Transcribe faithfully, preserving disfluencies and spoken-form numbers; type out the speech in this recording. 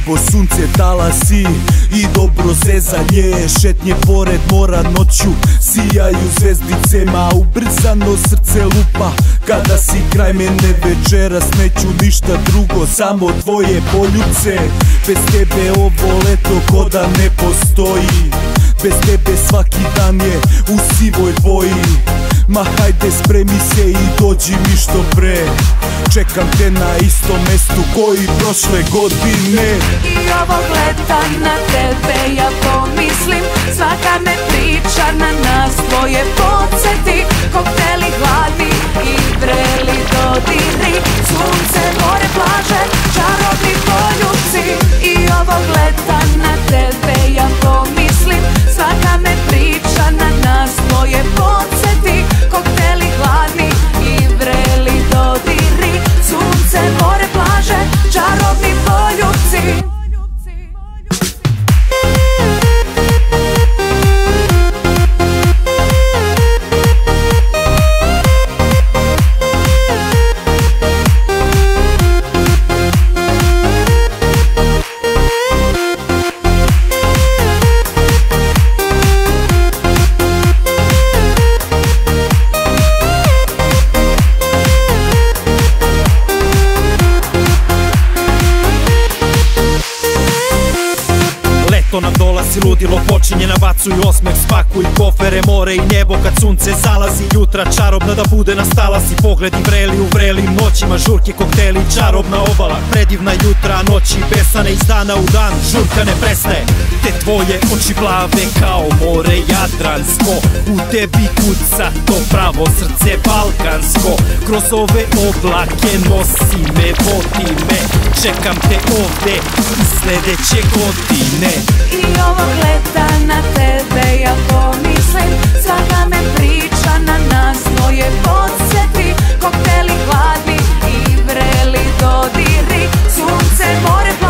Nebo, sunce, talasi i dobro zezanje. Šetnje pored mora noću, sijaju zvezdicema. Ubrzano srce lupa kada si kraj mene. Večeras neću ništa drugo, samo tvoje poljubce. Bez tebe ovo leto ko da ne postoji. Bez tebe svaki dan je u sivoj boji. Ma hajde spremi se i dođi mi što pre. Čekam te na istom mestu koji prošle godine. I ovog leta na tebe ja pomislim. Svaka me priča na nas tvoje podsjeti. Kokteli hladni i vreli dodiri. Sunce, more, plaže, čarobni poljubci. I ovog leta na tebe ja pomislim. Svaka me priča na nas tvoje podsjeti. Kokteli hladni i vreli dodiri. Sunce, more, plaže, čarobni poljubci. To nam dolazi, ludilo počinje, nabacuju osmeh, spakuj kofere, more i nebo. Kad sunce zalazi, jutra čarobna da bude na stalasi. Pogledi vreli u vrelim noćima, žurke, kokteli, čarobna obala. Predivna jutra, noći besane, iz dana u dan, žurka ne prestaje. Te tvoje oči plave kao more Jadransko. U tebi kuca to pravo srce balkansko. Kroz ove oblake nosi me, vodi me. Čekam te ovde i sledeće godine. I ovog leta na tebe ja pomislim. Svaka me priča na nas tvoje podsjeti. Kokteli hladni i vreli dodiri. Sunce, more,